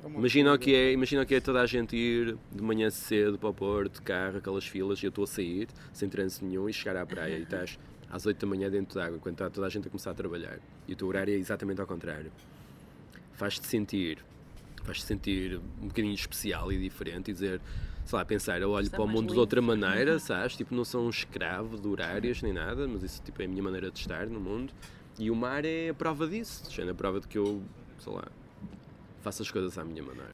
Imagina o que é toda a gente ir de manhã cedo para o Porto, de carro, aquelas filas, e eu estou a sair, sem trânsito nenhum, e chegar à praia e estás às 8 da manhã dentro de água, quando está toda a gente a começar a trabalhar. E o teu horário é exatamente ao contrário. Faz-te sentir um bocadinho especial e diferente e dizer, sei lá, pensar, eu olho para o mundo de outra maneira, sabes? Tipo, não sou um escravo de horários nem nada, mas isso tipo, é a minha maneira de estar no mundo. E o mar é a prova disso, é a prova de que eu, sei lá, faço as coisas à minha maneira.